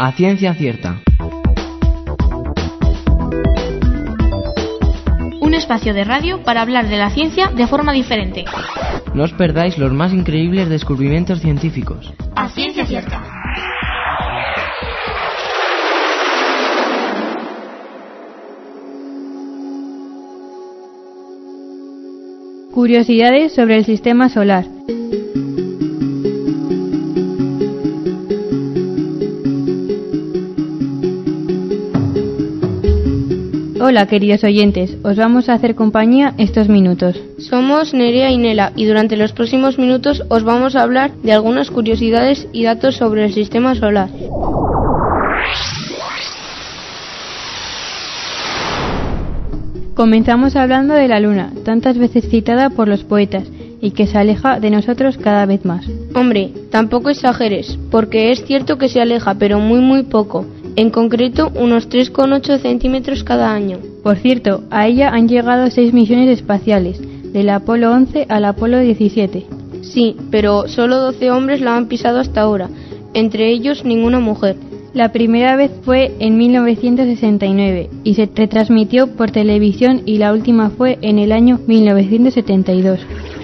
A ciencia cierta. Un espacio de radio para hablar de la ciencia de forma diferente. No os perdáis los más increíbles descubrimientos científicos. A ciencia cierta. Curiosidades sobre el sistema solar. Hola queridos oyentes, os vamos a hacer compañía estos minutos. Somos Nerea y Nela y durante los próximos minutos os vamos a hablar de algunas curiosidades y datos sobre el sistema solar. Comenzamos hablando de la Luna, tantas veces citada por los poetas, y que se aleja de nosotros cada vez más. Hombre, tampoco exageres, porque es cierto que se aleja, pero muy poco. En concreto, unos 3,8 centímetros cada año. Por cierto, a ella han llegado 6 misiones espaciales, del Apolo 11 al Apolo 17. Sí, pero solo 12 hombres la han pisado hasta ahora, entre ellos ninguna mujer. La primera vez fue en 1969 y se retransmitió por televisión y la última fue en el año 1972.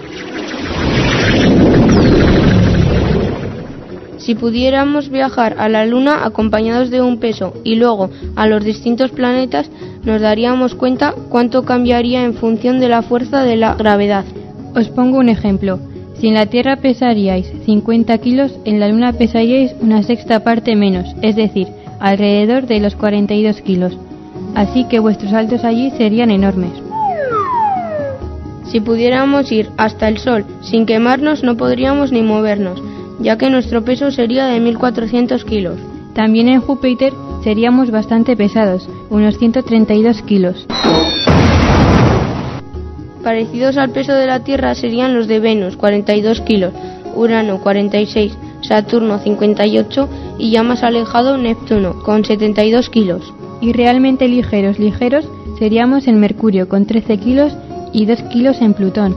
Si pudiéramos viajar a la Luna acompañados de un peso y luego a los distintos planetas, nos daríamos cuenta cuánto cambiaría en función de la fuerza de la gravedad. Os pongo un ejemplo. Si en la Tierra pesaríais 50 kilos, en la Luna pesaríais una sexta parte menos, es decir, alrededor de los 42 kilos. Así que vuestros saltos allí serían enormes. Si pudiéramos ir hasta el Sol sin quemarnos, no podríamos ni movernos, ya que nuestro peso sería de 1.400 kilos. También en Júpiter seríamos bastante pesados, unos 132 kilos. Parecidos al peso de la Tierra serían los de Venus, 42 kilos, Urano, 46, Saturno, 58 y ya más alejado Neptuno, con 72 kilos. Y realmente ligeros seríamos en Mercurio, con 13 kilos y 2 kilos en Plutón.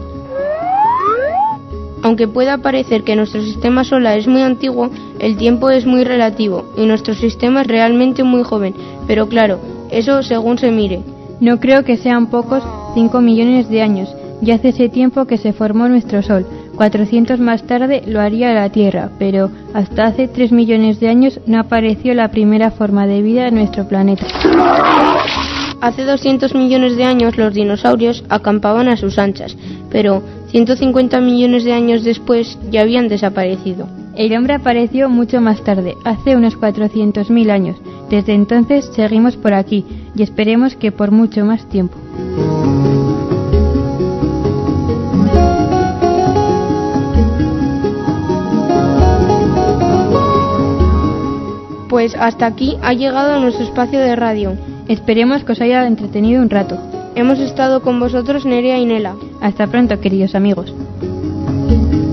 Aunque pueda parecer que nuestro sistema solar es muy antiguo, el tiempo es muy relativo y nuestro sistema es realmente muy joven, pero claro, eso según se mire. No creo que sean pocos 5 millones de años, ya hace ese tiempo que se formó nuestro Sol. 400 más tarde lo haría la Tierra, pero hasta hace 3 millones de años no apareció la primera forma de vida en nuestro planeta. Hace 200 millones de años los dinosaurios acampaban a sus anchas, pero 150 millones de años después ya habían desaparecido. El hombre apareció mucho más tarde, hace unos 400.000 años. Desde entonces seguimos por aquí y esperemos que por mucho más tiempo. Pues hasta aquí ha llegado nuestro espacio de radio. Esperemos que os haya entretenido un rato. Hemos estado con vosotros Nerea y Nela. Hasta pronto, queridos amigos.